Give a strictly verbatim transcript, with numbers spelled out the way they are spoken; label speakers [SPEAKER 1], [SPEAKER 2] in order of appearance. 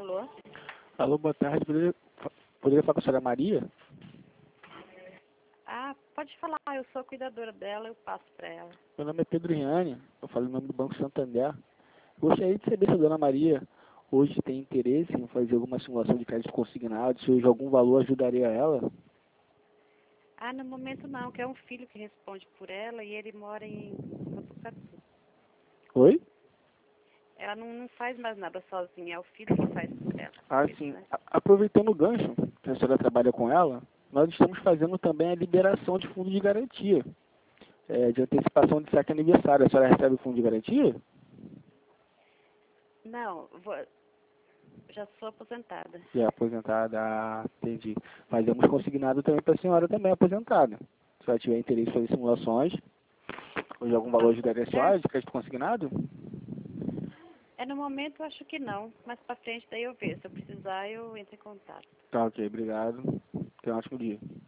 [SPEAKER 1] Alô?
[SPEAKER 2] Alô, boa tarde. Poderia, poderia falar com a senhora Maria?
[SPEAKER 1] Ah, pode falar, eu sou a cuidadora dela, eu passo para ela.
[SPEAKER 2] Meu nome é Pedro Riane, eu falo em nome do Banco Santander. Gostaria de saber se a dona Maria hoje tem interesse em fazer alguma simulação de crédito consignado, se hoje algum valor ajudaria ela.
[SPEAKER 1] Ah, no momento não, que é um filho que responde por ela e ele mora em Botucatu.
[SPEAKER 2] Oi?
[SPEAKER 1] Ela não, não faz mais nada sozinha, é o filho que faz por ela.
[SPEAKER 2] Ah,
[SPEAKER 1] Isso,
[SPEAKER 2] sim.
[SPEAKER 1] né?
[SPEAKER 2] A- Aproveitando o gancho, que a senhora trabalha com ela, nós estamos fazendo também a liberação de fundo de garantia, é, de antecipação de saque aniversário. A senhora recebe o fundo de garantia?
[SPEAKER 1] Não, vou, já sou aposentada.
[SPEAKER 2] E é aposentada, ah, entendi. Fazemos consignado também para a senhora também aposentada. Se ela tiver interesse em fazer simulações, hoje algum valor ajudaria a
[SPEAKER 1] É,
[SPEAKER 2] senhora de crédito consignado?
[SPEAKER 1] é no momento eu acho que não, mas para frente daí eu vejo. Se eu precisar, eu entro em contato.
[SPEAKER 2] Tá, ok, obrigado. Tenha um ótimo dia.